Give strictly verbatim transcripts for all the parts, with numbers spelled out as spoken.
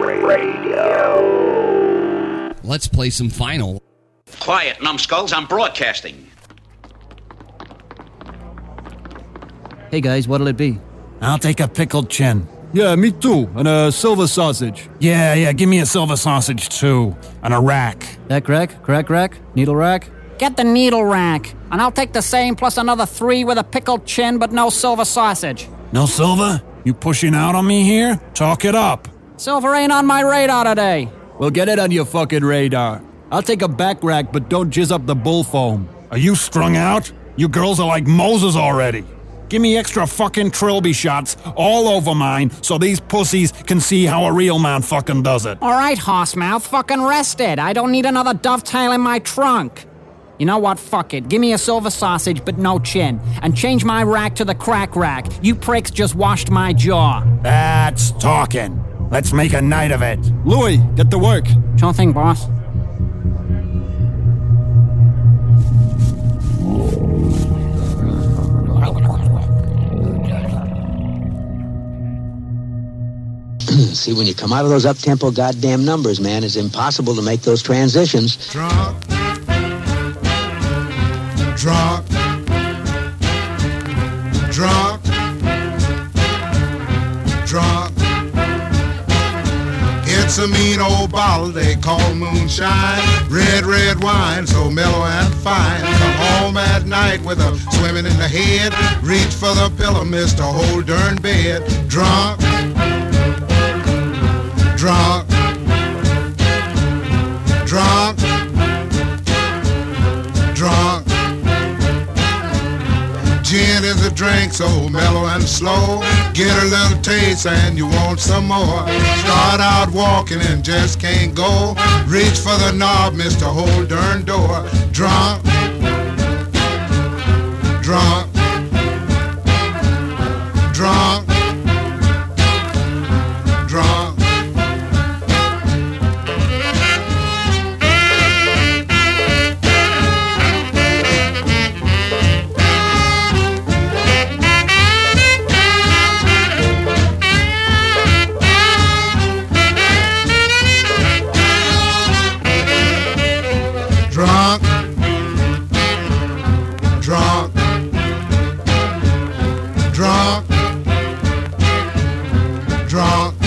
Radio. Let's play some Final. Quiet, numbskulls, I'm broadcasting. Hey guys, what'll it be? I'll take a pickled chin. Yeah, me too. And a silver sausage. Yeah, yeah, give me a silver sausage too. And a rack. That rack? Crack rack? Needle rack? Get the needle rack. And I'll take the same plus another three with a pickled chin but no silver sausage. No silver? You pushing out on me here? Talk it up. Silver ain't on my radar today. Well, get it on your fucking radar. I'll take a back rack, but don't jizz up the bull foam. Are you strung out? You girls are like Moses already. Give me extra fucking Trilby shots all over mine so these pussies can see how a real man fucking does it. All right, Horsemouth, fucking rest it. I don't need another dovetail in my trunk. You know what? Fuck it. Give me a silver sausage, but no chin. And change my rack to the crack rack. You pricks just washed my jaw. That's talking. Let's make a night of it. Louis, get to work. Sure thing, boss. See, when you come out of those up-tempo goddamn numbers, man, it's impossible to make those transitions. Drunk. Drunk. Drunk. Drunk. It's a mean old bottle they call moonshine. Red, red wine, so mellow and fine. Come home at night with a swimming in the head. Reach for the pillow, miss the whole darn bed. Drunk. Drunk, drunk, drunk. Gin is a drink so mellow and slow. Get a little taste and you want some more. Start out walking and just can't go. Reach for the knob, miss the whole darn door. Drunk, drunk, drunk, drunk. Drunk, drunk, drunk, drunk.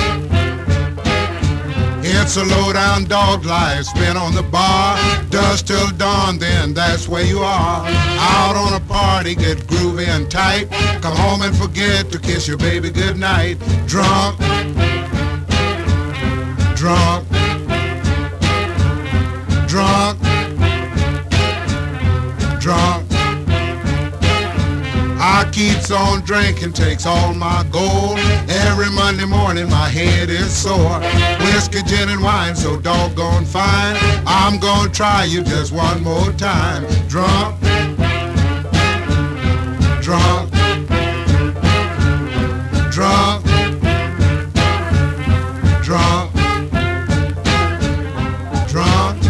It's a low-down dog life, spent on the bar. Dust till dawn, then that's where you are. Out on a party, get groovy and tight. Come home and forget to kiss your baby goodnight. Drunk, drunk, drunk. Drunk. I keeps on drinking, takes all my gold. Every Monday morning my head is sore. Whiskey, gin, and wine so doggone fine. I'm gonna try you just one more time. Drunk. Drunk. Drunk. Drunk. Drunk.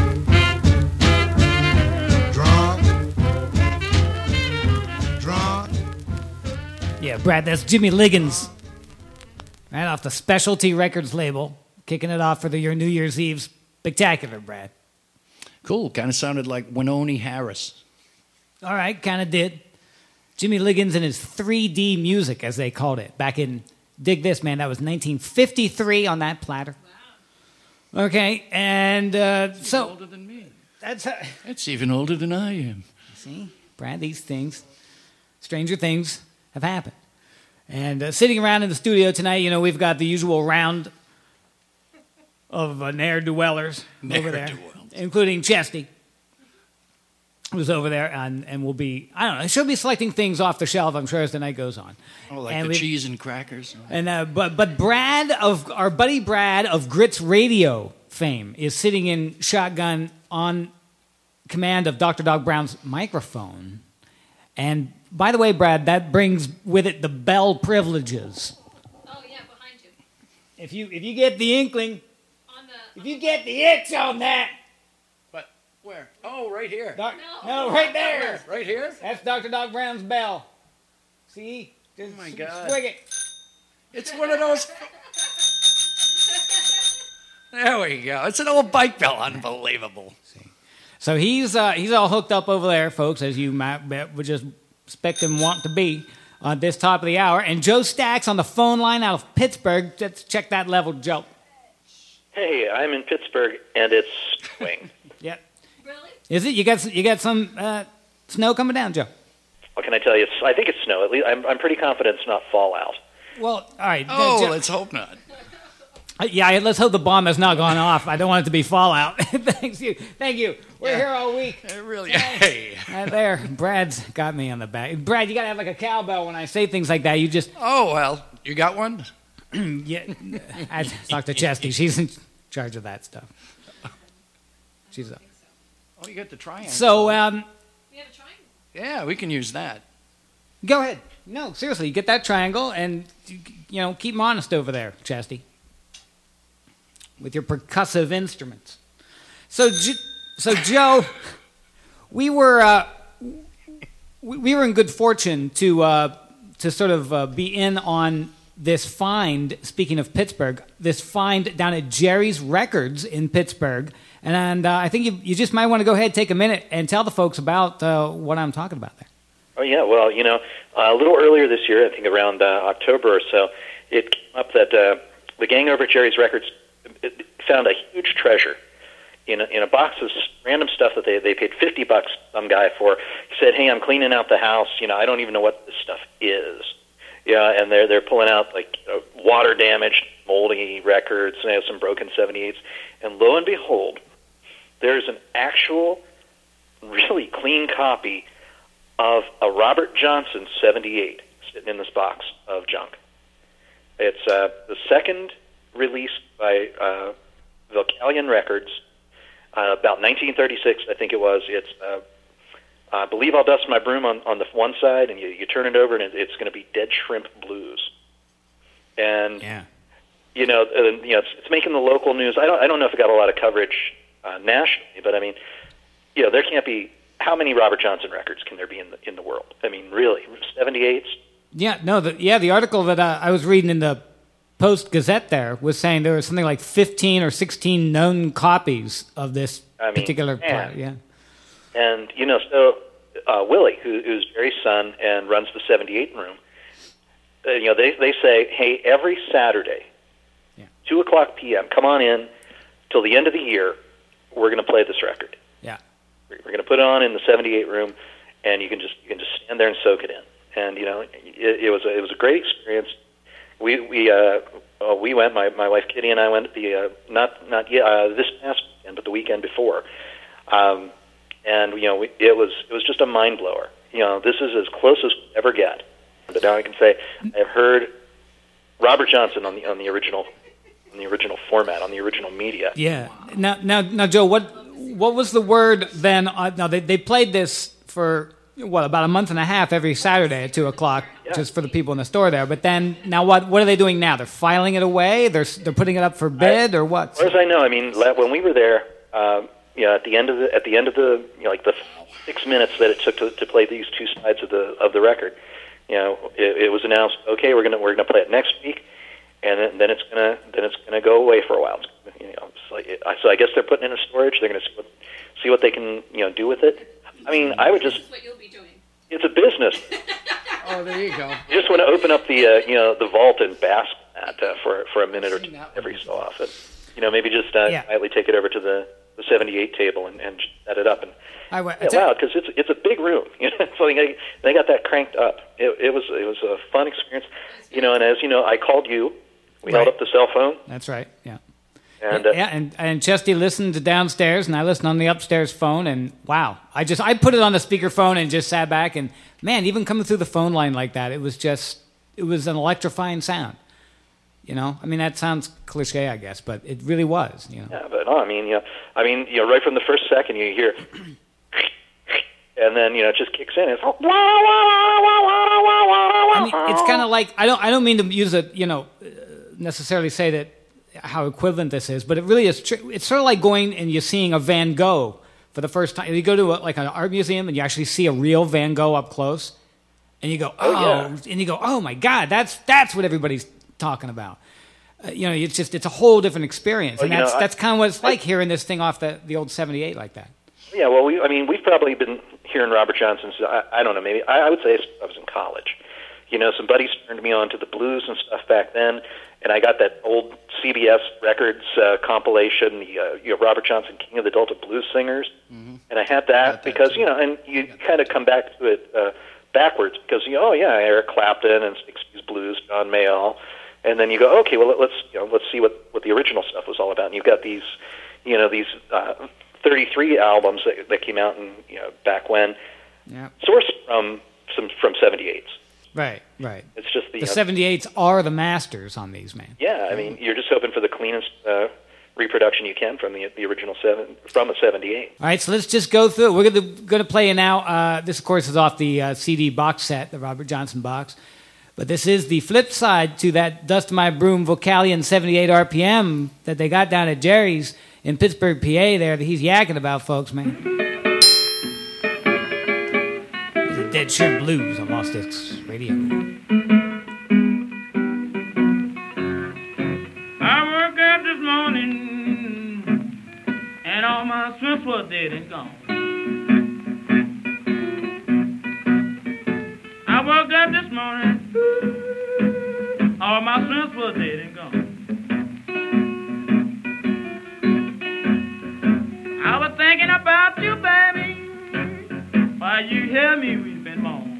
Yeah, Brad, that's Jimmy Liggins. Right off the Specialty Records label. Kicking it off for the, your New Year's Eve spectacular, Brad. Cool. Kind of sounded like Winoni Harris. All right, kind of did. Jimmy Liggins and his three D music, as they called it, back in, dig this, man, that was nineteen fifty-three on that platter. Wow. Okay, and uh, so... older than me. That's uh, It's even older than I am. See, Brad, these things, stranger things have happened. And uh, sitting around in the studio tonight, you know, we've got the usual round of uh, ne'er-do-wellers over there, including Chesty, who's over there, and, and will be, I don't know, she'll be selecting things off the shelf, I'm sure, as the night goes on. Oh, like and the cheese and crackers. And uh, but but Brad of our buddy Brad of Grits Radio fame is sitting in shotgun on command of Doctor Dog Brown's microphone. And by the way, Brad, that brings with it the bell privileges. Oh yeah, behind you. If you if you get the inkling, on the, if you get the itch on that. But where? Oh, right here. Doc, no. no, right there. Right here? That's Doctor Dog Brown's bell. See? Just oh my God. Swig it. It's one of those. There we go. It's an old bike belt. Unbelievable. So he's uh, he's all hooked up over there, folks, as you might bet, would just expect him want to be on this top of the hour. And Joe Stacks on the phone line out of Pittsburgh. Let's check that level, Joe. Hey, I'm in Pittsburgh, and it's snowing. Yeah. Really? Is it? You got you got some uh, snow coming down, Joe? What can I tell you? It's, I think it's snow. At least I'm, I'm pretty confident it's not fallout. Well, all right. Oh, Joe, let's hope not. Uh, yeah, let's hope the bomb has not gone off. I don't want it to be fallout. Thank you. Thank you. We're Yeah. here all week. Uh, really? Hey. Right there. Brad's got me on the back. Brad, you got to have like a cowbell when I say things like that. You just... Oh, well, you got one? Yeah. I talked to Chesty. She's in charge of that stuff. She's up. Oh, you got the triangle. So, um... We have a triangle. Yeah, we can use that. Go ahead. No, seriously, you get that triangle and, you know, keep them honest over there, Chesty. With your percussive instruments. So, so Joe, we were uh, we were in good fortune to uh, to sort of uh, be in on this find. Speaking of Pittsburgh, this find down at Jerry's Records in Pittsburgh, and, and uh, I think you you just might want to go ahead and take a minute and tell the folks about uh, what I'm talking about there. Oh, yeah. Well, you know, uh, a little earlier this year, I think around uh, October or so, it came up that uh, the gang over at Jerry's Records it found a huge treasure in a, in a box of random stuff that they they paid fifty bucks some guy for. He said, "Hey, I'm cleaning out the house. You know, I don't even know what this stuff is." Yeah, and they're they're pulling out like you know, water damaged, moldy records, and they have some broken seventy-eights. And lo and behold, there's an actual, really clean copy of a Robert Johnson seventy-eight sitting in this box of junk. It's uh, the second release by uh, Vocalion Records, uh, about nineteen thirty-six, I think it was. It's, uh, I believe I'll Dust My Broom on, on the one side, and you, you turn it over, and it, it's going to be Dead Shrimp Blues. And, yeah. you know, uh, you know it's, it's making the local news. I don't, I don't know if it got a lot of coverage uh, nationally, but, I mean, you know, there can't be, how many Robert Johnson records can there be in the, in the world? I mean, really, seventy-eights? Yeah, no, the, yeah, the article that uh, I was reading in the Post-Gazette there was saying there was something like fifteen or sixteen known copies of this I mean, particular man. part. Yeah. And, you know, so uh, Willie, who, who's Jerry's son and runs the seventy-eight room, uh, you know, they, they say, hey, every Saturday, yeah. two o'clock p.m., come on in till the end of the year, we're going to play this record. Yeah. We're going to put it on in the seventy-eight room, and you can just you can just stand there and soak it in. And, you know, it, it was a, it was a great experience. We we uh, uh, we went. My, my wife Kitty and I went the uh, not not yet, uh, this past weekend, but the weekend before, um, and you know we, it was it was just a mind blower. You know, this is as close as we ever get. But now I can say I've heard Robert Johnson on the on the original on the original format on the original media. Yeah. Now now now Joe, what what was the word then? Uh, now they they played this for. What, about a month and a half every Saturday at two o'clock, yeah. just for the people in the store there. But then, now what What are they doing now? They're filing it away? They're they're putting it up for bid, I, or what? As far as I know, I mean, when we were there, um, you know, at the end of the at the end of the you know, like the six minutes that it took to, to play these two sides of the of the record, you know, it, it was announced, okay, we're gonna we're gonna play it next week, and then, then it's gonna then it's gonna go away for a while. It's, you know, it's like, so I guess they're putting it in a storage. They're gonna see what, see what they can you know do with it. I mean, I would just. What you'll be doing. It's a business. Oh, there you go. You just want to open up the uh, you know the vault and bask in that uh, for for a minute or two every so often. You know, maybe just uh, Yeah. quietly take it over to the, the seventy-eight table and, and set it up and I, I, yeah, wow, because it's it's a big room. You know, so they they got that cranked up. It, it was it was a fun experience. You know, and as you know, I called you. We Right. held up the cell phone. That's right. Yeah. And uh, yeah, and and Chesty listened to downstairs, and I listened on the upstairs phone, and wow, I just I put it on the speakerphone and just sat back, and man, even coming through the phone line like that, it was just it was an electrifying sound. You know, I mean that sounds cliche, I guess, but it really was. You know, yeah, but no, I mean, you know, I mean, you know, right from the first second, you hear, and then you know, it just kicks in. It's I mean, it's kind of like I don't I don't mean to use a you know necessarily say that. How equivalent this is, but it really is. Tr- it's sort of like going and you're seeing a Van Gogh for the first time. You go to a, like an art museum and you actually see a real Van Gogh up close, and you go, oh, Oh, yeah. and you go, oh my God, that's that's what everybody's talking about. uh, you know, it's just it's a whole different experience, Well, and you that's know, I- that's kind of what it's like hearing this thing off the the old seventy-eight like that. Yeah, well, we, I mean, we've probably been hearing Robert Johnson's, I, I don't know, maybe, I, I would say I was in college. You know, some buddies turned me on to the blues and stuff back then, and I got that old C B S Records uh, compilation, the, uh, you know, Robert Johnson, King of the Delta Blues Singers, mm-hmm. and I had that because, you know, and you kind of come back to it uh, backwards because, you know, oh, yeah, Eric Clapton and sixties Blues, John Mayall, and then you go, okay, well, let's, you know, let's see what, what the original stuff was all about, and you've got these, you know, these uh, thirty-three albums that, that came out in, you know, back when, yeah. sourced from some from seventy-eights. Right, right. It's just the, the uh, seventy-eights are the masters on these, man. Yeah, I mean, you're just hoping for the cleanest uh, reproduction you can from the the original seven from a seventy-eight. All right, so let's just go through it. We're gonna going to play you now. Uh, this, of course, is off the uh, C D box set, the Robert Johnson box. But this is the flip side to that Dust My Broom Vocalion seventy-eight R P M that they got down at Jerry's in Pittsburgh, P A. There that he's yakking about, folks, man. This is Dead Shrimp Blues on Lost Discs Radio. I woke up this morning and all my strips were dead and gone. I woke up this morning, all my strips were dead and gone. I was thinking about you, baby, while you hear me weeping moan.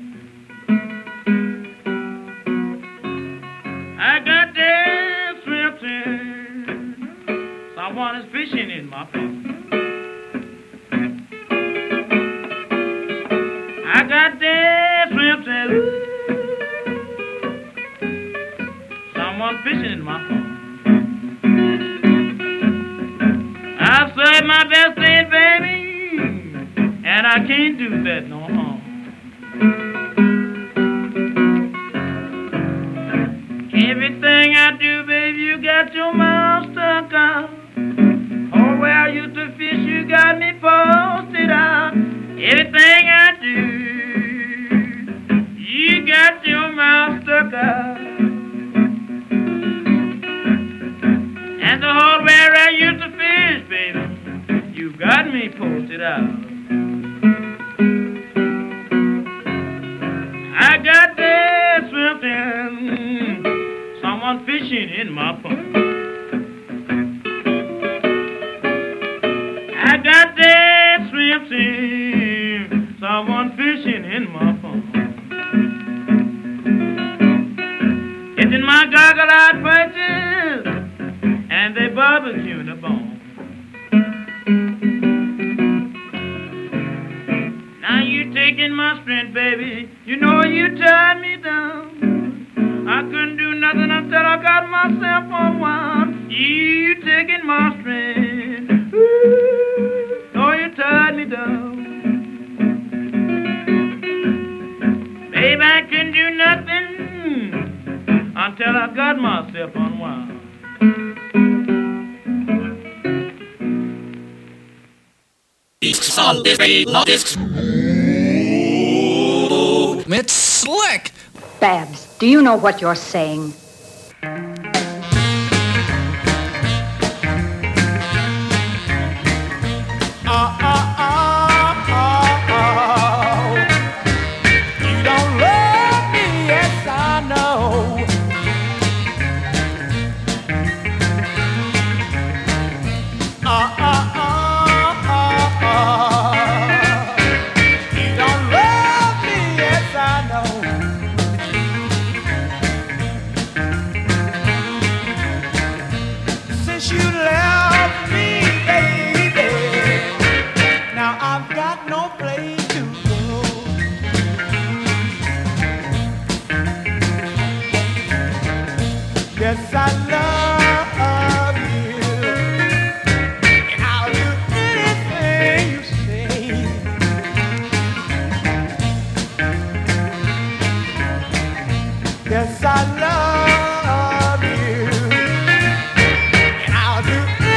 I got dead strips in, someone is fishing in my pond. I got dead strips in, someone fishing in my pond. I served my best day, baby, and I can't do that no harm. Everything I do, baby, you got your mouth stuck out. Oh, where I used to fish, you got me posted out. Everything I do, you got your mouth stuck out. And the hole where I used to fish, baby, you got me posted out. I got that swimming, someone fishing in my pond. I got that swimming, someone fishing in my pond. It's in my goggle-eyed purchase, and they barbecue the bone. Now you taking my strength, baby. You know you tied me down. I couldn't do nothing until I got myself on one. You taking my strength. Ooh, oh, you tied me down. Baby, I couldn't do nothing until I got myself on one. It's slick. Babs, do you know what you're saying? Yes, I love you, and I'll do anything you say. Yes, I love you, and I'll do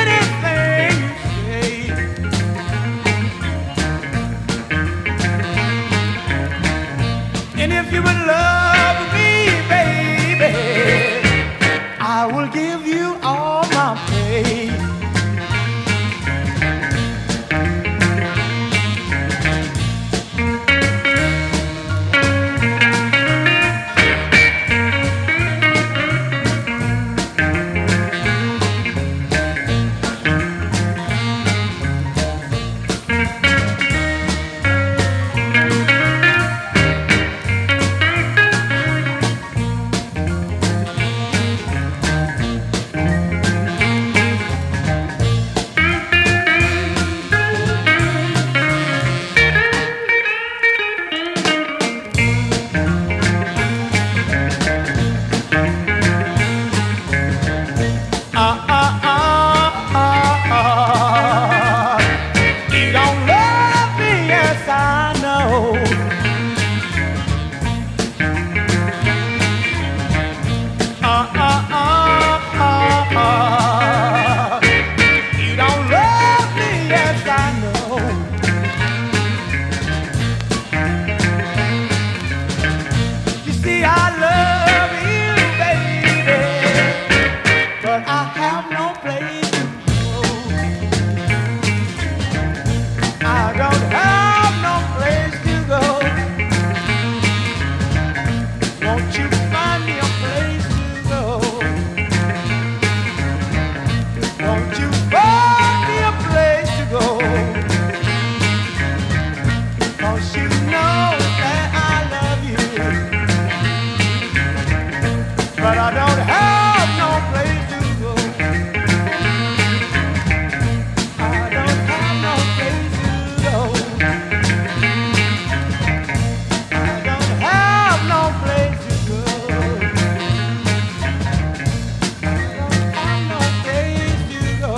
have no place to go. I don't have no place to go. Won't you find me a place to go? Won't you find me a place to go? 'Cause you know that I love you, but I don't have no place to go. I don't have no place to go. I don't have no place to go. I don't have no place to go.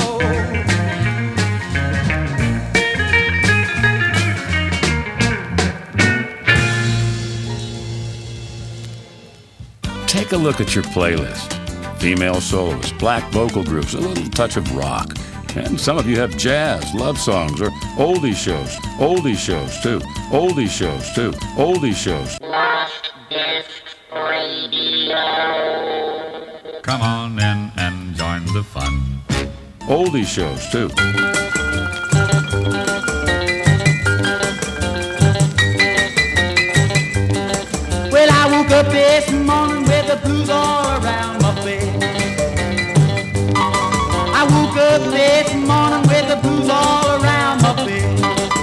Take a look at your playlist. Female soloists, black vocal groups, a little touch of rock. And some of you have jazz, love songs, or oldie shows. Oldie shows, too. Oldie shows, too. Oldie shows. Lost Disc Radio. Come on in and join the fun. Oldie shows, too. Well, I woke up this morning with the blues all around my bed. I woke up this morning with the blues all around my bed.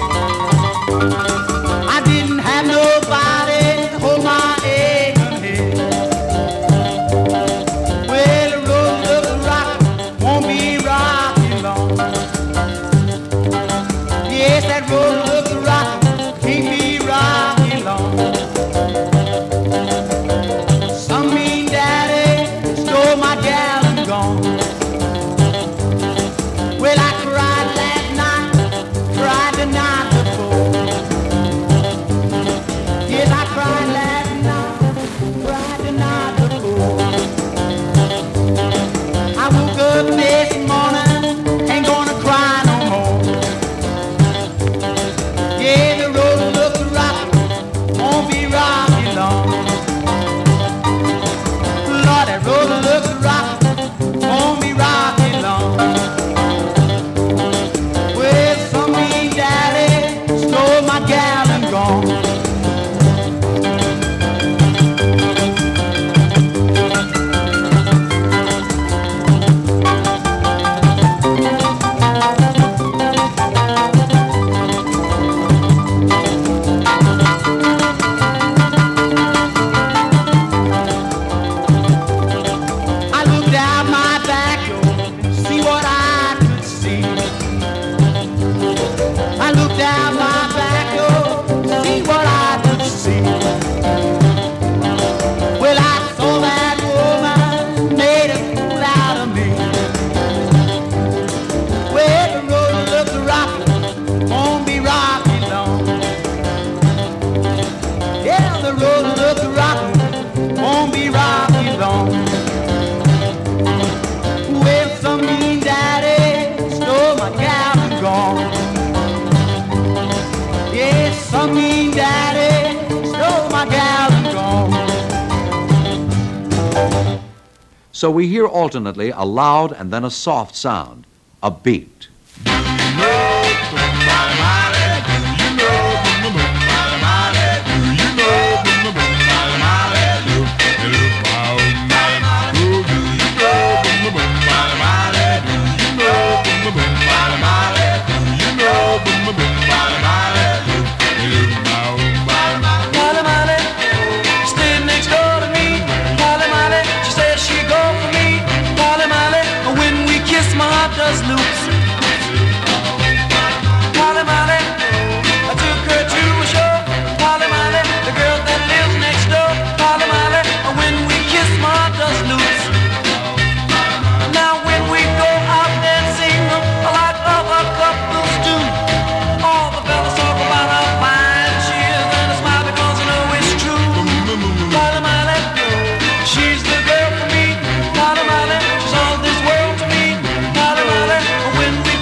I didn't have nobody to hold my aching head. Well, the road of the rock won't be rocking long. Yes, that road of the rock can't be rocking long. Some mean daddy stole my gal and gone. Well, I cried last night, cried the night before. Yes, I cried last night, cried the night before. I woke up this morning, ain't gonna cry no more. Yeah, the road looks rocky, won't be rocky long. Lord, that road looks rocky, won't be rocky long. Well, some mean daddy stole my gal and gone. I looked out my back door, see what I could see. I looked out my back door, see what I could see. Well, I saw that woman made a fool out of me. Well, the road looks rocky, won't be rocky long. Yeah, the road looks rocky, won't be rocky long. Well, some mean daddy stole my gal and gone. Yes, some mean daddy stole my gal and gone. So we hear alternately a loud and then a soft sound, a beat. Molly Molly, stayed next door to me. Molly Molly, she said she'd go for me. Molly Molly, when we kiss, my heart does loops. Molly Molly, I took her to a show. Molly Molly, the girl that lives next door. Molly Molly, when we kiss, my heart does loops. Now when we go out dancing like other couples do, all the fellas talk about how fine she is, and I smile because I know it's true. Molly Molly, she's the girl for me. Molly Molly, she's all this world to me. Molly Molly, when we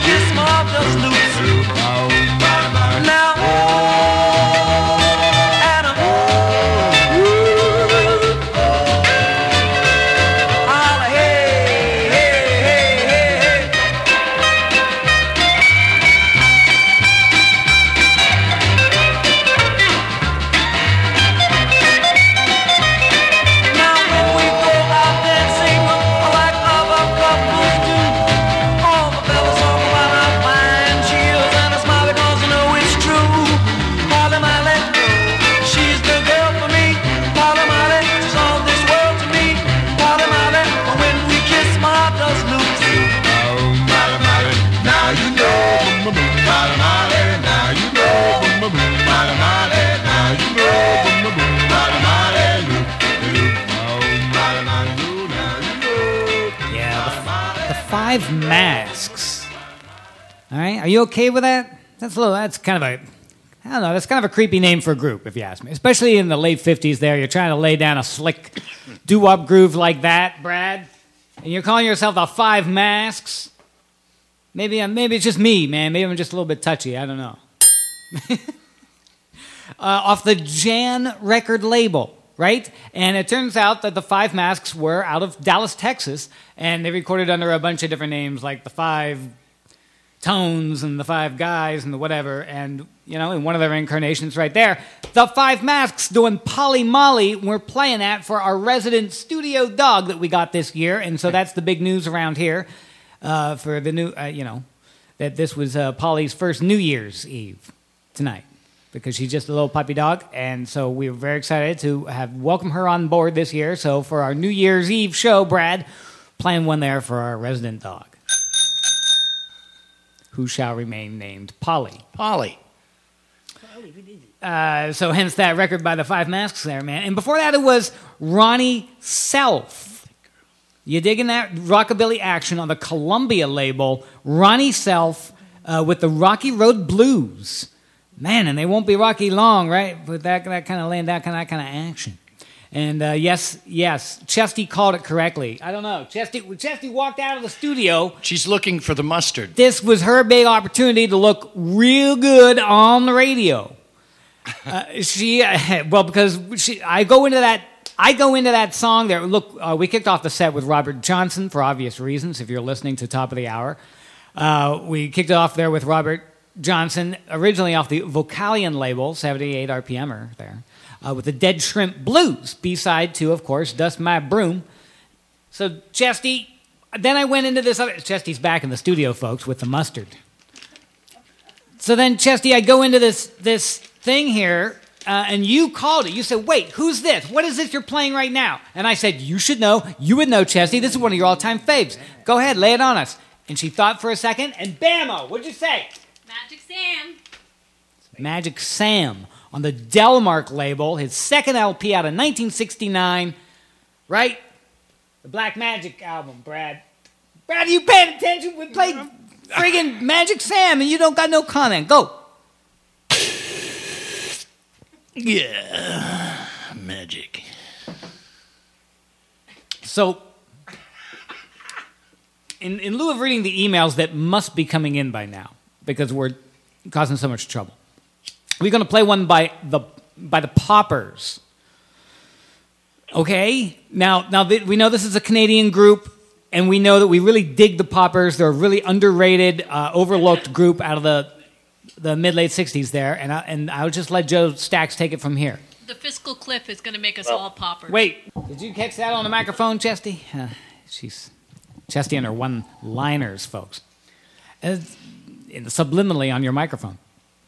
Five Masks. All right, are you okay with that? That's a little. That's kind of a. I don't know. That's kind of a creepy name for a group, if you ask me. Especially in the late fifties. There, you're trying to lay down a slick doo-wop groove like that, Brad, and you're calling yourself the Five Masks. Maybe I'm. Maybe it's just me, man. Maybe I'm just a little bit touchy. I don't know. Uh, off the Jan record label, right? And it turns out that the Five Masks were out of Dallas, Texas, and they recorded under a bunch of different names, like the Five Tones and the Five Guys and the whatever. And, you know, in one of their incarnations right there, the Five Masks doing Polly Molly we're playing at for our resident studio dog that we got this year. And so that's the big news around here uh, for the new, uh, you know, that this was uh, Polly's first New Year's Eve tonight, because she's just a little puppy dog, and so we were very excited to have welcome her on board this year. So for our New Year's Eve show, Brad, playing one there for our resident dog, who shall remain named Polly. Polly. Uh, so hence that record by the Five Masks there, man. And before that, it was Ronnie Self. You digging that? Rockabilly action on the Columbia label. Ronnie Self uh, with the Rocky Road Blues. Man, and they won't be rocky long, right? With that, that kind of land, that kind of, that kind of action. And uh, yes, yes, Chesty called it correctly. I don't know. Chesty, when Chesty walked out of the studio, she's looking for the mustard. This was her big opportunity to look real good on the radio. Uh, she, uh, well, because she, I go into that, I go into that song there. Look, uh, we kicked off the set with Robert Johnson for obvious reasons. If you're listening to Top of the Hour, uh, we kicked it off there with Robert Johnson, originally off the Vocalion label, seventy-eight R P M-er there, uh, with the Dead Shrimp Blues, B-side to, of course, Dust My Broom. So, Chesty, then I went into this other... Chesty's back in the studio, folks, with the mustard. So then, Chesty, I go into this this thing here, uh, and you called it. You said, wait, who's this? What is this you're playing right now? And I said, you should know. You would know, Chesty. This is one of your all-time faves. Go ahead, lay it on us. And she thought for a second, and bammo, what'd you say? Magic Sam. Magic Sam on the Delmark label, his second L P out of nineteen sixty-nine, right? The Black Magic album, Brad. Brad, are you paying attention? We played friggin' Magic Sam and you don't got no comment. Go. Yeah, magic. So, in, in lieu of reading the emails that must be coming in by now, because we're causing so much trouble, we're going to play one by the by the Poppers. Okay? Now, now th- we know this is a Canadian group, and we know that we really dig the Poppers. They're a really underrated, uh, overlooked group out of the the mid-late sixties there, and, I, and I'll just let Joe Stacks take it from here. The fiscal cliff is going to make us all poppers. Wait, did you catch that on the microphone, Chesty? Uh, she's Chesty and her one-liners, folks. Uh, subliminally on your microphone.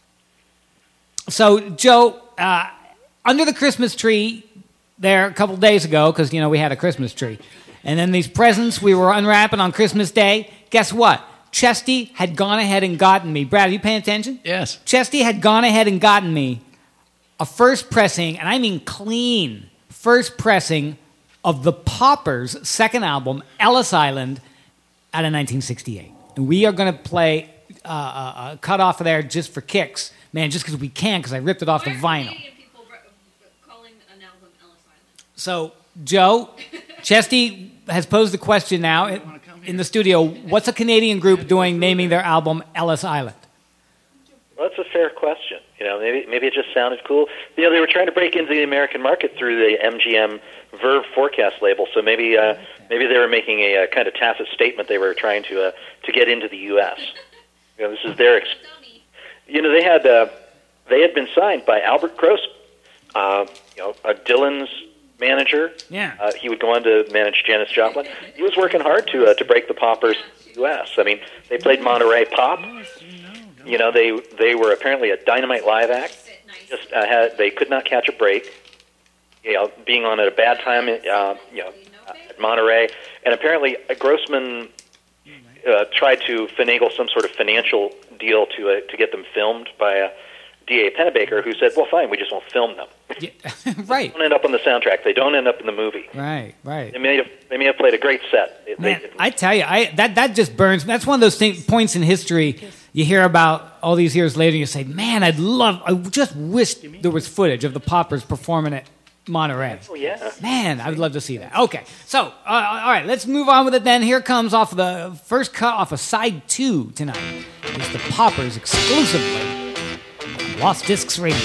So, Joe, uh, under the Christmas tree there a couple days ago, because, you know, we had a Christmas tree, and then these presents we were unwrapping on Christmas Day, guess what? Chesty had gone ahead and gotten me. Brad, are you paying attention? Yes. Chesty had gone ahead and gotten me a first pressing, and I mean clean, first pressing of the Poppers' second album, Ellis Island, out of nineteen sixty-eight. And we are going to play uh, uh, a cut off of there just for kicks. Man, just because we can, because I ripped it off the vinyl. People calling an album Ellis Island? So, Joe, Chesty has posed the question now in, in the studio, what's a Canadian group doing naming their album Ellis Island? Well, that's a fair question. You know, maybe maybe it just sounded cool. You know, they were trying to break into the American market through the M G M Verve Forecast label, so maybe uh, maybe they were making a, a kind of tacit statement they were trying to uh, to get into the U S You know, this is their. Ex- you know, they had uh, they had been signed by Albert Gross, uh, you know, uh, Dylan's manager. Yeah. Uh, he would go on to manage Janis Joplin. He was working hard to uh, to break the Poppers U S I mean, they played Monterey Pop. You know, they they were apparently a dynamite live act. Just uh, had they could not catch a break. You know, being on at a bad time, uh, you know, at Monterey, and apparently uh, Grossman uh, tried to finagle some sort of financial deal to uh, to get them filmed by uh, D A Pennebaker, who said, "Well, fine, we just won't film them." Yeah, right. They don't end up on the soundtrack. They don't end up in the movie. Right, right. They may have, they may have played a great set. They, Man, they, I tell you, I that that just burns. That's one of those thing, points in history you hear about all these years later. And you say, "Man, I'd love. I just wish there was footage of the Poppers performing at Monterey." Oh yeah. Man, I would love to see that. Okay, so uh, all right, let's move on with it. Then here comes off the first cut off of side two tonight. It's the Poppers exclusively on Lost Discs Radio.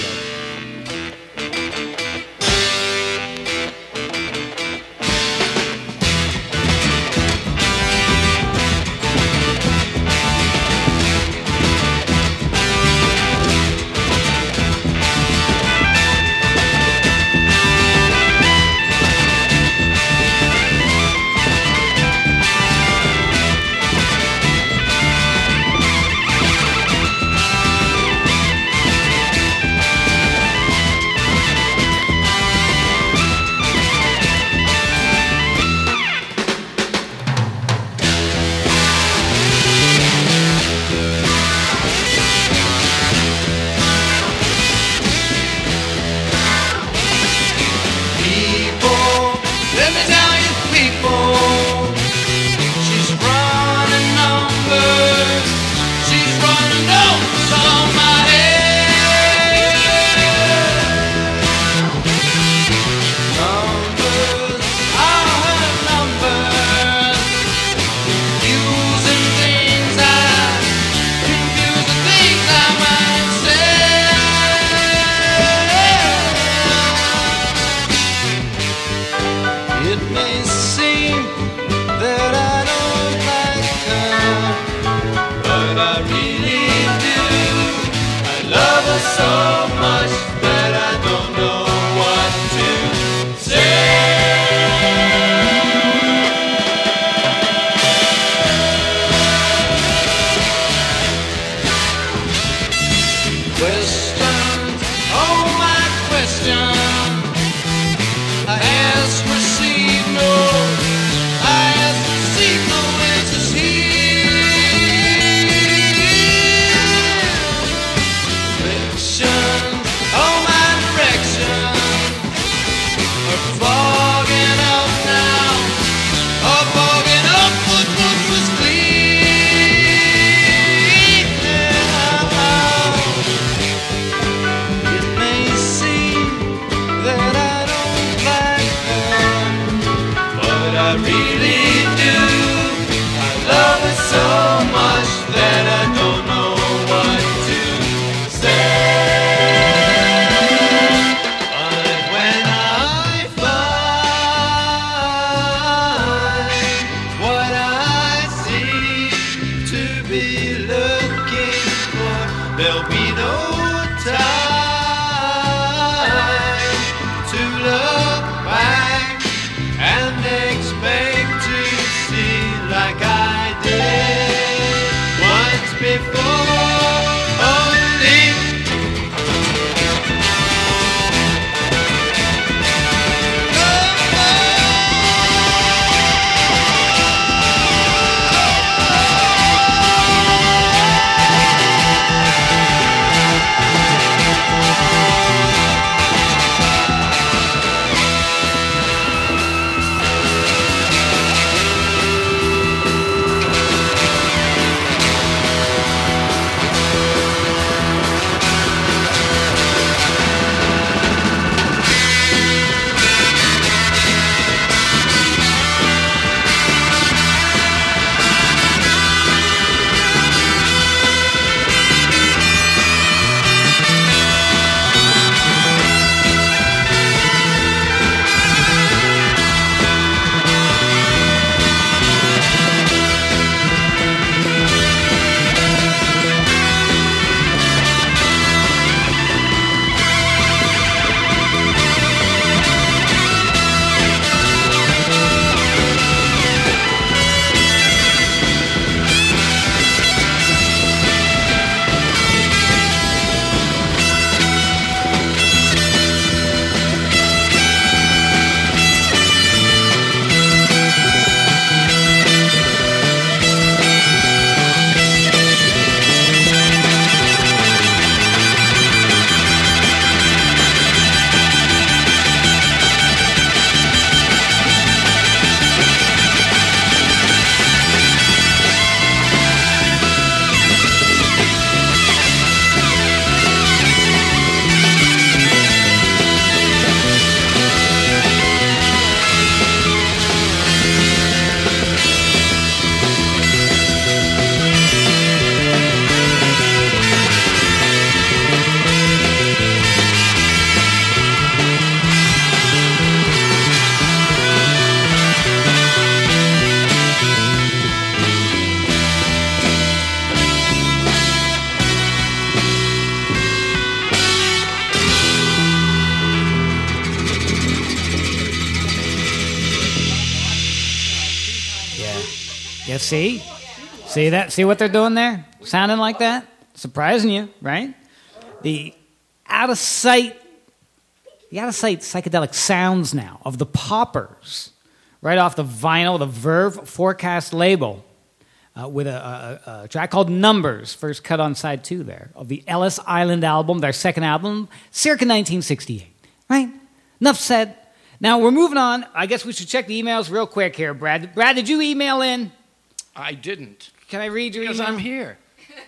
You see? See that? See what they're doing there? Sounding like that? Surprising you, right? The out-of-sight, the out-of-sight psychedelic sounds now of the Poppers, right off the vinyl, the Verve Forecast label, uh, with a, a, a track called Numbers, first cut on side two there, of the Ellis Island album, their second album, circa nineteen sixty-eight, right? Enough said. Now, we're moving on. I guess we should check the emails real quick here, Brad. Brad, did you email in? I didn't. Can I read your because email? I'm here.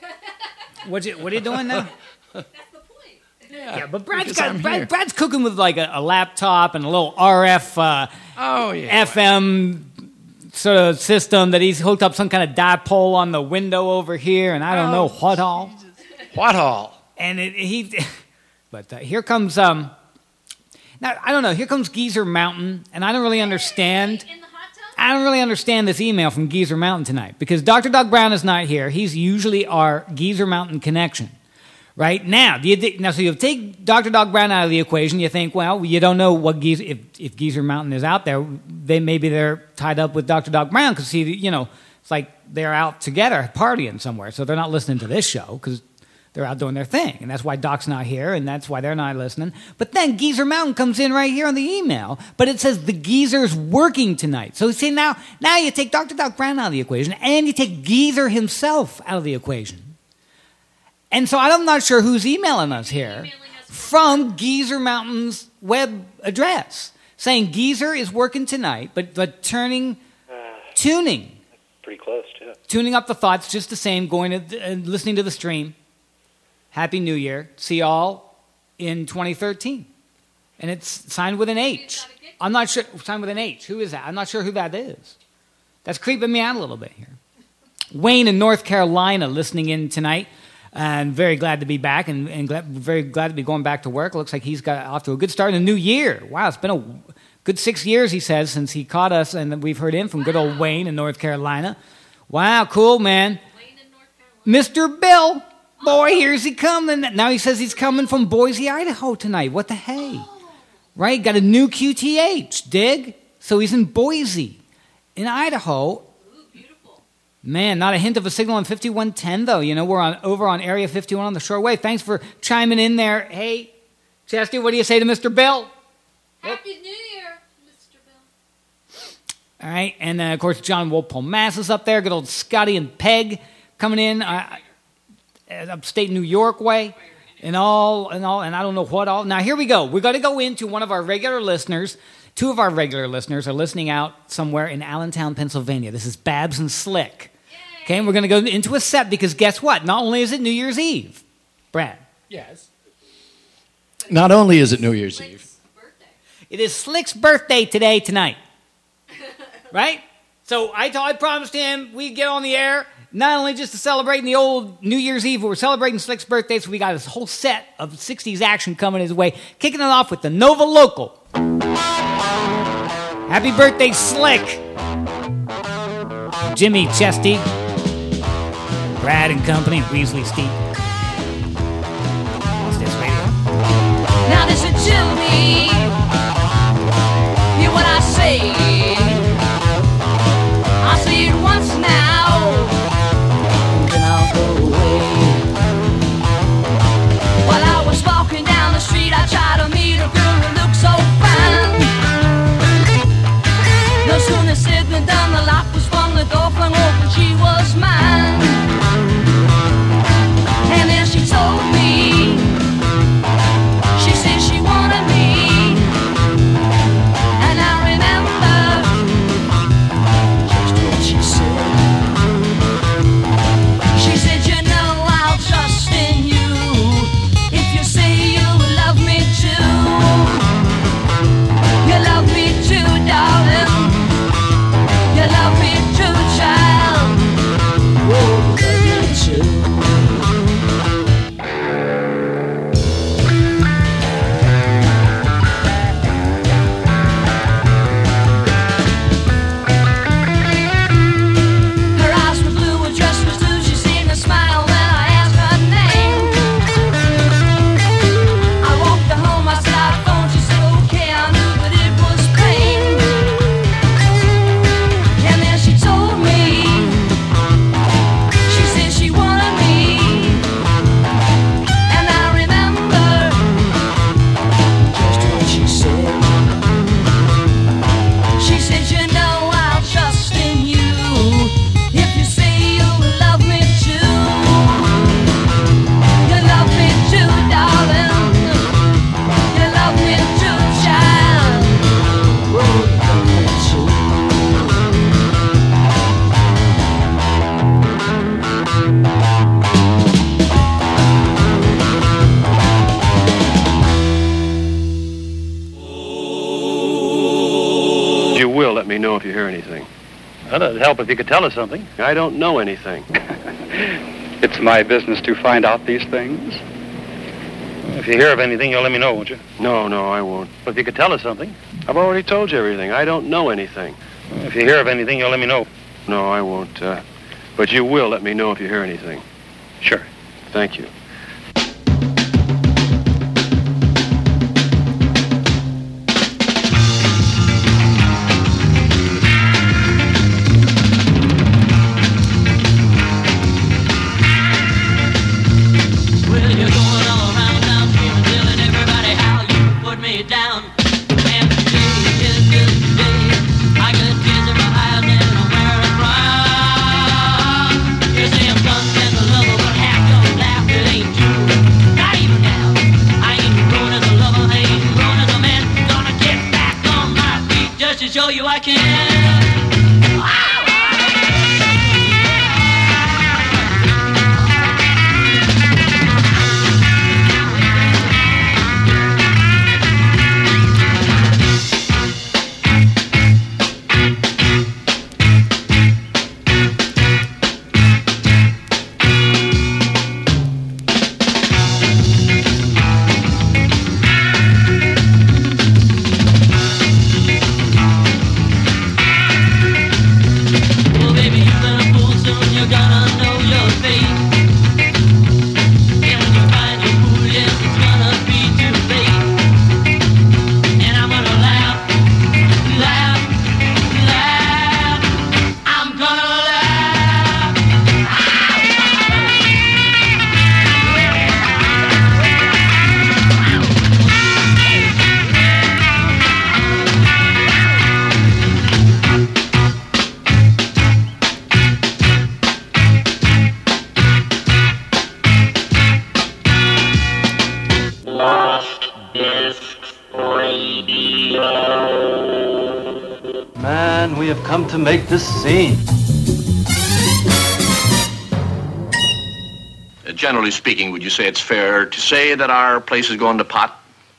What you, what are you doing now? That's the point. Yeah, but Brad's because I'm got Brad, here. Brad's cooking with like a, a laptop and a little R F uh, Oh, yeah. F M sort of system that he's hooked up some kind of dipole on the window over here, and I don't Oh, know what all. What all? And it, he, but uh, here comes um. Now I don't know. Here comes Geezer Mountain, and I don't really understand. I don't really understand this email from Geezer Mountain tonight because Doctor Doc Brown is not here. He's usually our Geezer Mountain connection. Right now, do you, now, so you take Doctor Doc Brown out of the equation. You think, well, you don't know what Geezer, if, if Geezer Mountain is out there, they maybe they're tied up with Doctor Doc Brown because see, you know, it's like they're out together partying somewhere, so they're not listening to this show because they're out doing their thing, and that's why Doc's not here, and that's why they're not listening. But then Geezer Mountain comes in right here on the email, but it says the Geezer's working tonight. So see now, now you take Doctor Doc Brown out of the equation, and you take Geezer himself out of the equation. And so I'm not sure who's emailing us here from Geezer Mountain's web address, saying Geezer is working tonight, but but turning, Uh, tuning, pretty close, too. tuning up the thoughts just the same, going to uh, listening to the stream. Happy New Year. See y'all in twenty thirteen. And it's signed with an H. I'm not sure. Signed with an H. Who is that? I'm not sure who that is. That's creeping me out a little bit here. Wayne in North Carolina listening in tonight. And very glad to be back and, and glad, very glad to be going back to work. Looks like he's got off to a good start in the new year. Wow, it's been a good six years, he says, since he caught us. And we've heard in from good old Wayne in North Carolina. Wow, cool, man. Mister Bill. Boy, here's he coming. Now he says he's coming from Boise, Idaho tonight. What the hey? Right? Got a new Q T H. Dig? So he's in Boise, in Idaho. Man, not a hint of a signal on fifty-one ten, though. You know, we're on over on Area fifty-one on the shortwave. Thanks for chiming in there. Hey, Chesty, what do you say to Mister Bill? Happy New Year, Mister Bill. All right, and, uh, of course, John Wolpolmass is up there. Good old Scotty and Peg coming in uh, upstate New York way and all, and all, and I don't know what all. Now, here we go. We're going to go into one of our regular listeners. Two of our regular listeners are listening out somewhere in Allentown, Pennsylvania. This is Babs and Slick. Okay, and we're going to go into a set because guess what? Not only is it New Year's Eve, Brad. Yes. Not only is it New Year's Eve. It is Slick's birthday today, tonight. Right? So I, told, I promised him we'd get on the air, not only just to celebrate the old New Year's Eve, but we're celebrating Slick's birthday, so we got this whole set of sixties action coming his way, kicking it off with the Nova Local. Happy birthday, Slick. Jimmy Chesty, Brad and Company, Weasley Steve. What's this radio? Now listen to me, hear what I say. I say it once now, then I'll go away. While I was walking down the street, I tried to meet a girl who looked so fine. No sooner said than done, the lock was sprung, the door flung open, she was mine. And then she told me, she said she wanted me. And I remember just what she said. me know if you hear anything. Well, it'd help if you could tell us something. I don't know anything. It's my business to find out these things. If you hear of anything, you'll let me know, won't you? No, no, I won't. But if you could tell us something. I've already told you everything. I don't know anything. If you hear of anything, you'll let me know. No, I won't. Uh, but you will let me know if you hear anything. Sure. Thank you. Show you I can. Man, we have come to make this scene. Uh, generally speaking, would you say it's fair to say that our place is going to pot?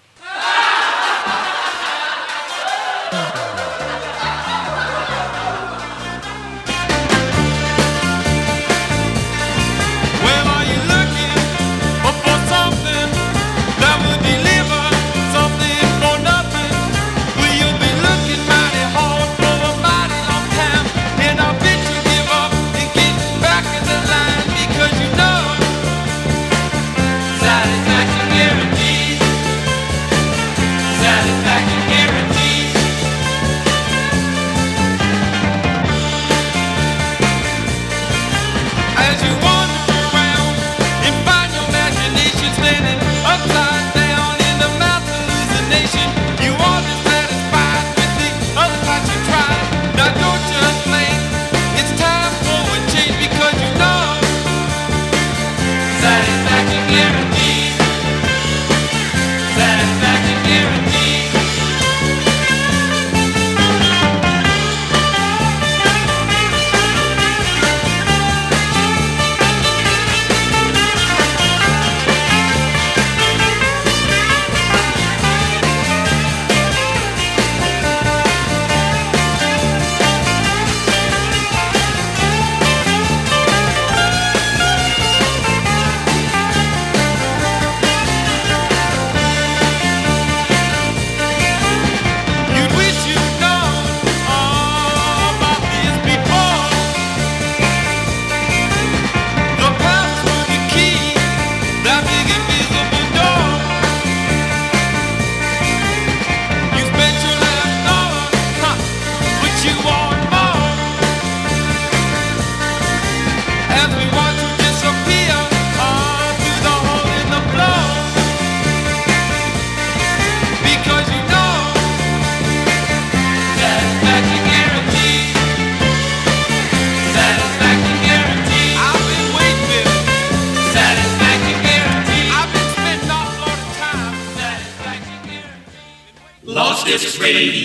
Lost Discs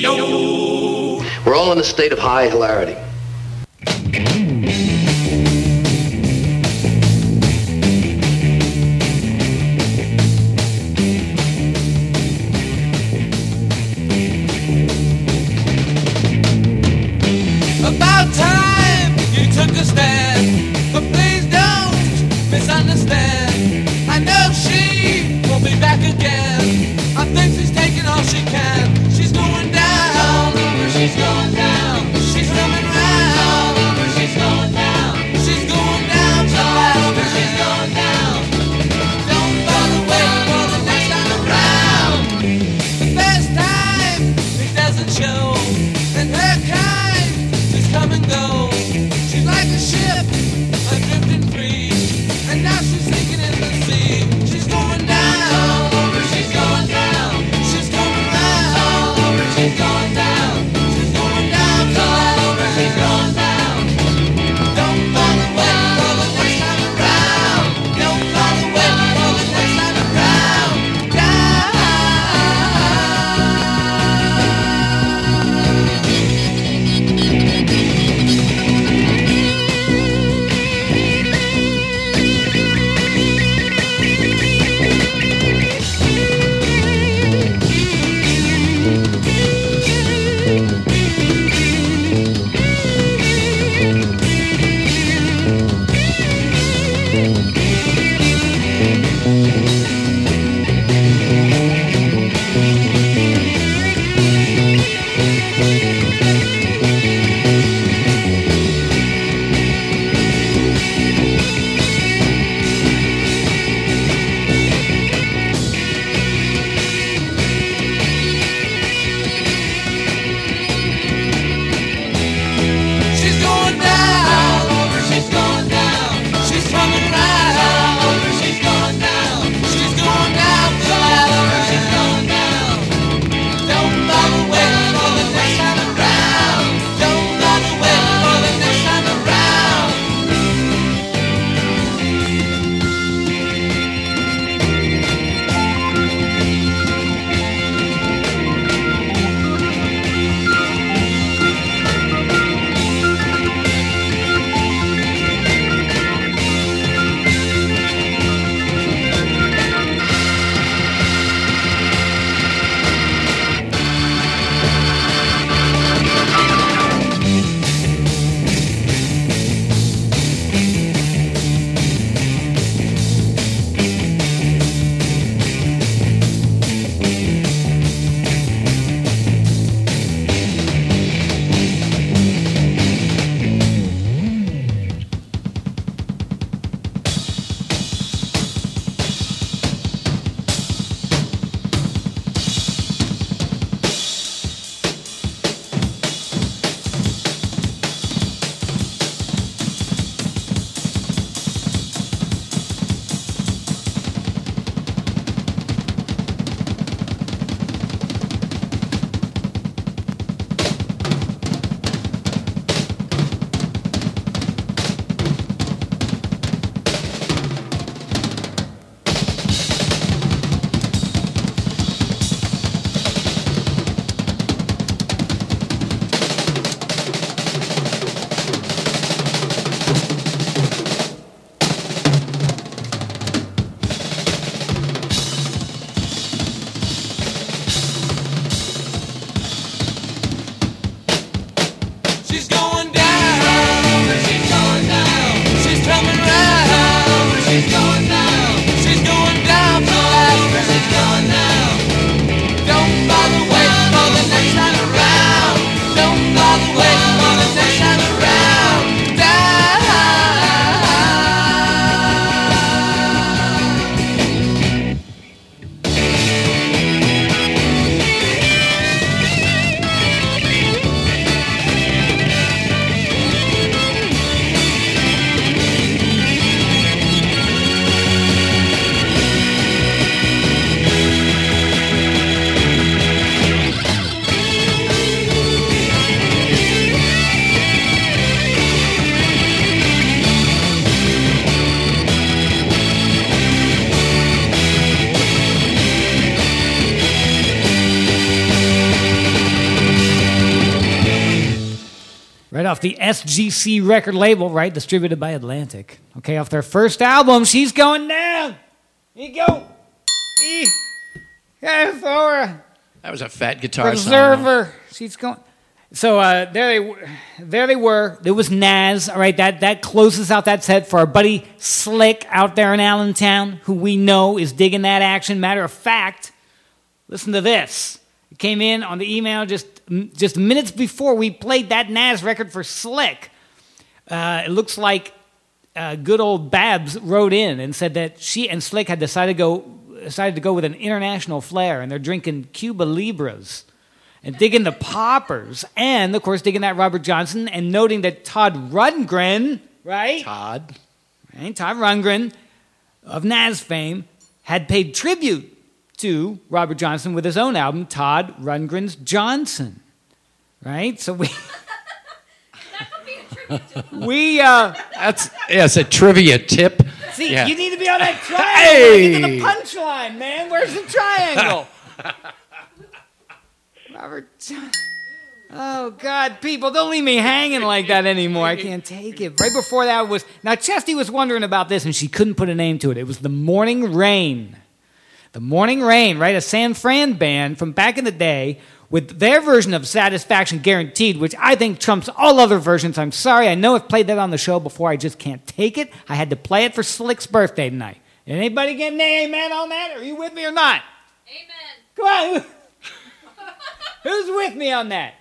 Radio. We're all in a state of high hilarity. now she's sinking in the sea. She's going down, she's going down. She's coming round, she's going down. She's going down, she's going down. Don't bother waiting for the next time around. Don't bother waiting for the next time around. Down. She's going down, she's going down. She's coming round, she's going down. She's going down, she's going down. Don't bother waiting for the next time around. Don't bother waiting for the next time around. She's going down, she's going down. She's coming round, she's going down. She's going down, she's going down. Don't bother waiting for the next time around. Don't bother waiting for the next time around. Down. Right off the S G C record label, right, distributed by Atlantic. Okay, off their first album, She's Going Down. Here you go. E. Yeah, Thor. That was a fat guitar Preserver. She's going. So uh, there they were. There they were. There was Naz. All right, that that closes out that set for our buddy Slick out there in Allentown, who we know is digging that action. Matter of fact, listen to this. It came in on the email just just minutes before we played that Naz record for Slick. Uh, it looks like uh, good old Babs wrote in and said that she and Slick had decided to go decided to go with an international flair, and they're drinking Cuba Libras and digging the poppers, and of course digging that Robert Johnson, and noting that Todd Rundgren, right? Todd, right? Todd Rundgren of Nas fame, had paid tribute to Robert Johnson with his own album, Todd Rundgren's Johnson. Right? So we... we, uh... That's, yeah, it's a trivia tip. See, yeah. you need to be on that triangle. Hey! Get to the punchline, man. Where's the triangle? Robert Johnson. Oh, God, people, don't leave me hanging like that anymore. I can't take it. Right before that was... Now, Chesty was wondering about this, and she couldn't put a name to it. It was The Morning Rain. The Morning Rain, right? A San Fran band from back in the day with their version of Satisfaction Guaranteed, which I think trumps all other versions. I'm sorry. I know I've played that on the show before. I just can't take it. I had to play it for Slick's birthday tonight. Anybody get an amen on that? Are you with me or not? Amen. Come on. Who's with me on that?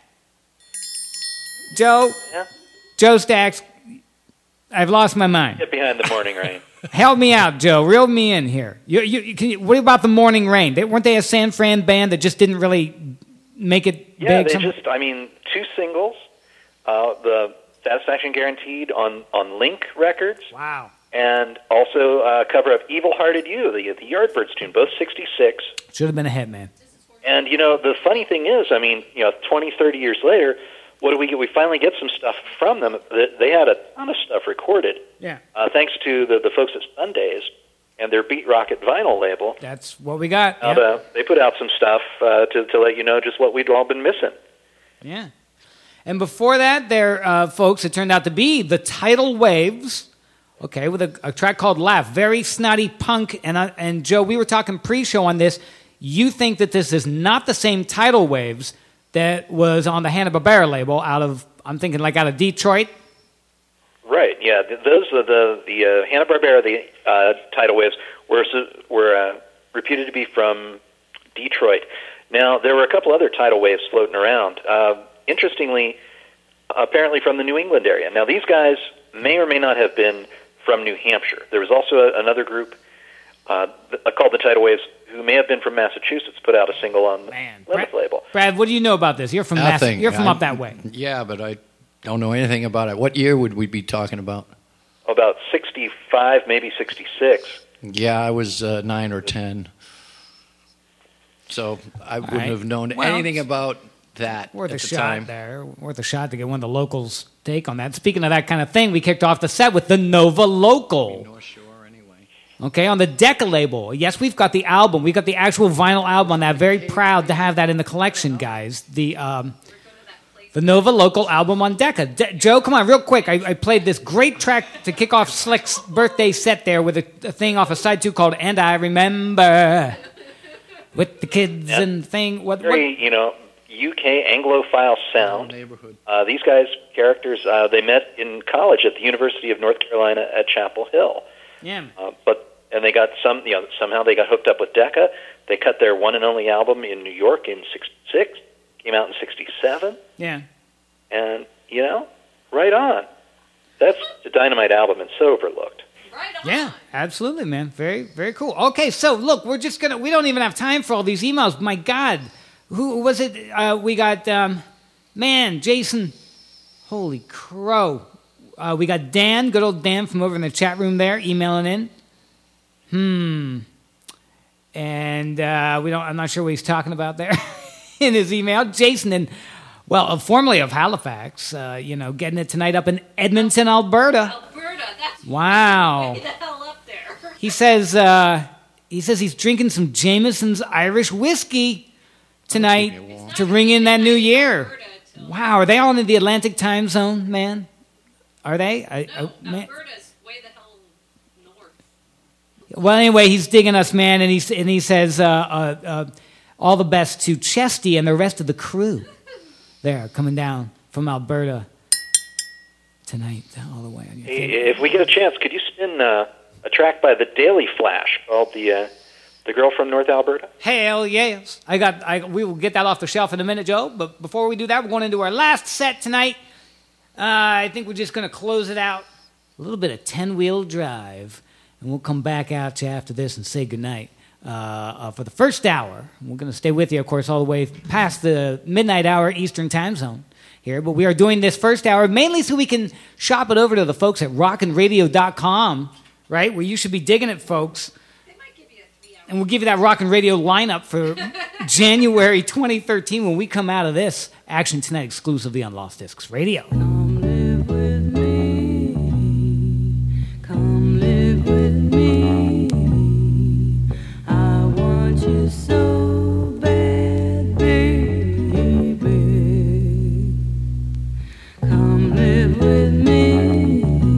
Joe? Yeah? Joe Stacks, I've lost my mind. Get behind the Morning Rain. Help me out, Joe. Reel me in here. You, you, you, can you, what about the Morning Rain? They, weren't they a San Fran band that just didn't really make it Yeah, big? they Some- just, I mean, two singles, uh, the Satisfaction Guaranteed on, on Link Records. Wow. And also a cover of Evil Hearted You, the, the Yardbirds tune, both sixty-six. Should have been a hit, man. And, you know, the funny thing is, I mean, you know, twenty, thirty years later, what do we get? We finally get some stuff from them. They had a ton of stuff recorded. Yeah. Uh, thanks to the, the folks at Sundays and their Beat Rocket vinyl label. That's what we got. Uh, Yep. the, they put out some stuff uh, to, to let you know just what we'd all been missing. Yeah. And before that, there, uh, folks, it turned out to be the Tidal Waves, okay, with a, a track called Laugh. Very snotty punk. And, uh, and Joe, we were talking pre-show on this. You think that this is not the same Tidal Waves that was on the Hanna-Barbera label out of, I'm thinking like out of Detroit? Right, yeah. th- Those are the, the uh, Hanna-Barbera, the uh, Tidal Waves, were, were uh, reputed to be from Detroit. Now, there were a couple other Tidal Waves floating around. Uh, interestingly, apparently from the New England area. Now, these guys may or may not have been from New Hampshire. There was also a, another group uh, th- called the Tidal Waves who may have been from Massachusetts, put out a single on the Plymouth label. Brad, what do you know about this? You're from Mass- Nothing. You're from I- up that way. Yeah, but I don't know anything about it. What year would we be talking about? About sixty-five, maybe sixty-six. Yeah, I was uh, nine or ten. So I wouldn't right. have known Well, anything about that Worth at a the shot time. there. Worth a shot to get one of the locals' take on that. Speaking of that kind of thing, we kicked off the set with the Nova Local. North Shore, anyway. Okay, on the Decca label. Yes, we've got the album. We've got the actual vinyl album on that. Very proud to have that in the collection, guys. The um, the Nova Local album on Decca. De- Joe, come on, real quick. I, I played this great track to kick off Slick's birthday set there with a, a thing off of side two called And I Remember. With the kids Yep. and thing. What, what? Very, you know, U K Anglophile sound. Neighborhood. Uh, these guys, characters, uh, they met in college at the University of North Carolina at Chapel Hill. Yeah. Uh, but and they got some, you know, somehow they got hooked up with Decca. They cut their one and only album in New York in sixty-six. Came out in sixty-seven. Yeah. And you know, right on. That's a dynamite album and so overlooked. Yeah, absolutely, man. Very, very cool. Okay, so look, we're just gonna. We don't even have time for all these emails. My God, who was it? Uh, we got um, man, Jason. Holy crow! Uh, we got Dan, good old Dan from over in the chat room there, emailing in. Hmm. And uh, we don't. I'm not sure what he's talking about there in his email. Jason and well, uh, formerly of Halifax. Uh, you know, getting it tonight up in Edmonton, Alberta. Alberta, that's Wow. way the hell up there. He says uh, he says he's drinking some Jameson's Irish whiskey tonight to ring in that new year. Wow, are they all in the Atlantic time zone, man? Are they? I, I, man. Alberta's way the hell north. Well, anyway, he's digging us, man, and he and he says uh, uh, uh, all the best to Chesty and the rest of the crew. There, coming down from Alberta tonight, all the way on your Hey, favorite. if we get a chance, could you spin uh, a track by the Daily Flash called the uh, the Girl from North Alberta? Hell yes. I got. I, we will get that off the shelf in a minute, Joe. But before we do that, we're going into our last set tonight. Uh, I think we're just going to close it out. A little bit of ten-wheel drive. And we'll come back out to you after this and say goodnight. Uh, uh, for the first hour, we're going to stay with you, of course, all the way past the midnight hour Eastern time zone here. But we are doing this first hour mainly so we can shop it over to the folks at rockin radio dot com. right? Where you should be digging it, folks. And we'll give you that rock and radio lineup for January twenty thirteen when we come out of this Action Tonight exclusively on Lost Discs Radio. Come live with me. Come live with me. I want you so bad, baby. Come live with me.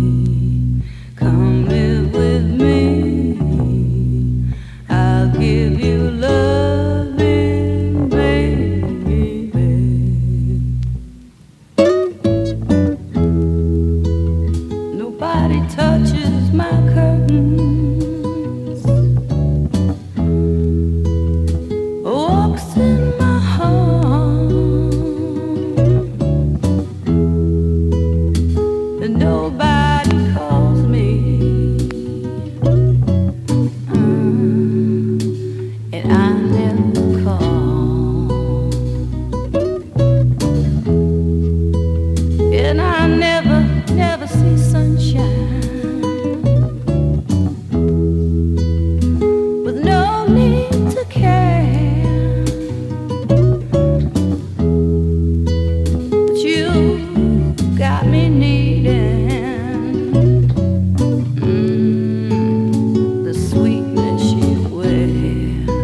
Come live with me. I'll give you loving, baby. Nobody touches my curtains, walks in my home, and nobody calls me, mm, and I never call, and I never, never see sunshine with no need to care. But you got me needing mm, the sweetness you wear.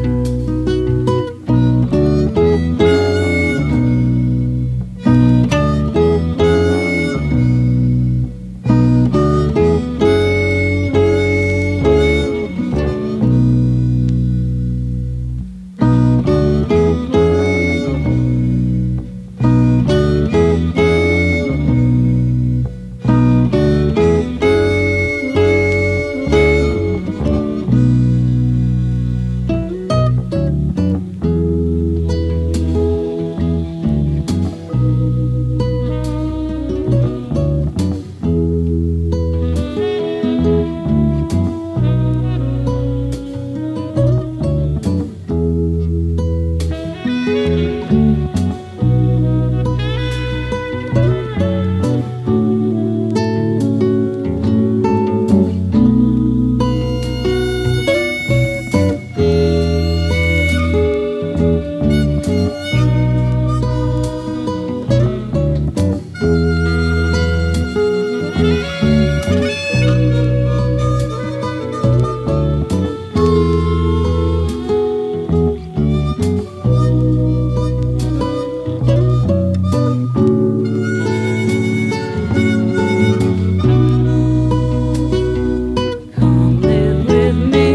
Come live with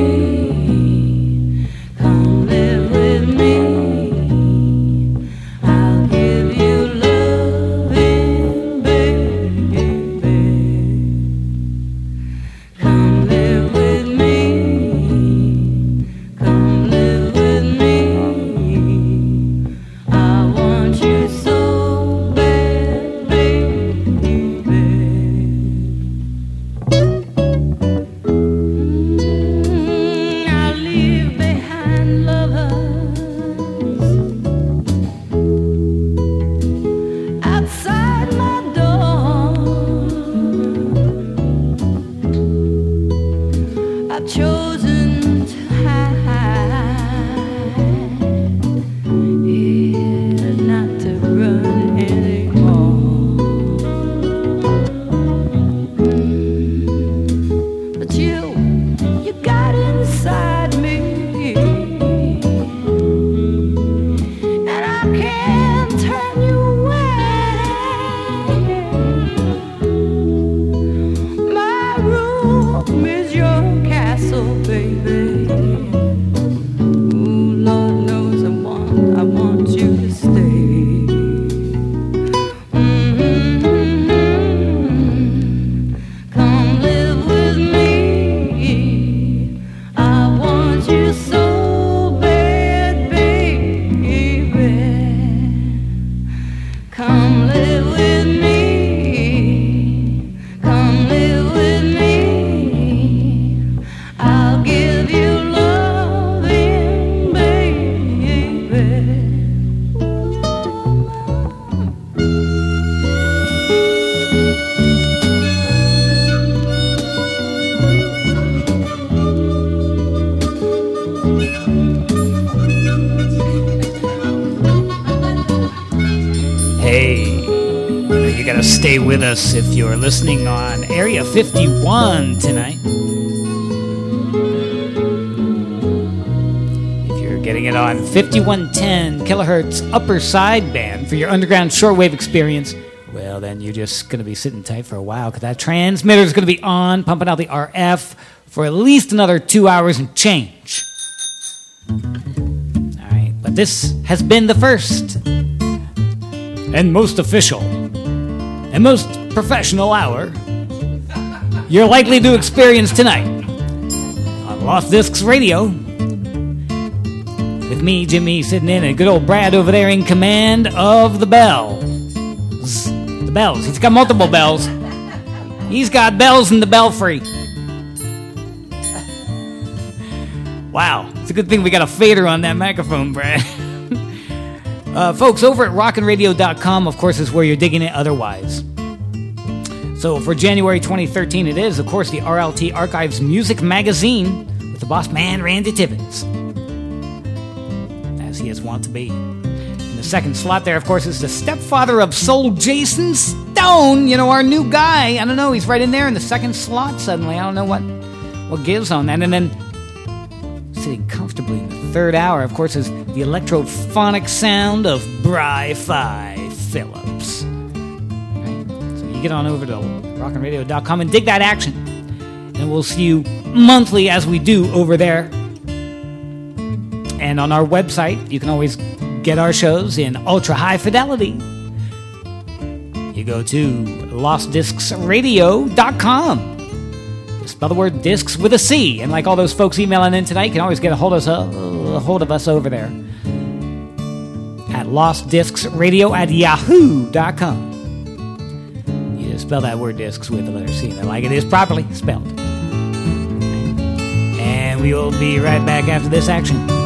me. Come live with me. I'll give you loving, baby. Come live with me. Come live with me. I want you so bad, baby. Mm, I leave behind lovers outside my door. I've chosen to hide, yeah, not to run anymore. Mm, but you, you got inside me, and I can't turn you away. My room is your castle, baby. gotta stay with us if you're listening on Area fifty-one tonight. If you're getting it on fifty-one ten kilohertz upper sideband for your underground shortwave experience, well, then you're just gonna be sitting tight for a while, because that transmitter's gonna be on, pumping out the R F for at least another two hours and change. All right, but this has been the first and most official and most professional hour you're likely to experience tonight on Lost Discs Radio, with me, Jimmy, sitting in, and good old Brad over there in command of the bells. The bells. He's got multiple bells. He's got bells in the belfry. Wow, it's a good thing we got a fader on that microphone, Brad. Uh, folks, over at rockin radio dot com, of course, is where you're digging it otherwise. So for January twenty thirteen, it is, of course, the R L T Archives Music Magazine with the boss man, Randy Tibbins, as he is wont to be. In the second slot there, of course, is the stepfather of soul, Jason Stone. You know, our new guy. I don't know, he's right in there in the second slot suddenly. I don't know what, what gives on that. And then sitting comfortably in the third hour, of course, is the electrophonic sound of Bri-Fi Phillips. Right? So you get on over to rockin radio dot com and dig that action. And we'll see you monthly as we do over there. And on our website, you can always get our shows in ultra high fidelity. You go to lost discs radio dot com. Spell the word discs with a C. And like all those folks emailing in tonight, you can always get a hold of us, uh, a hold of us over there at lost discs radio at yahoo dot com. You just spell that word discs with the letter C, like it is properly spelled. And we will be right back after this action.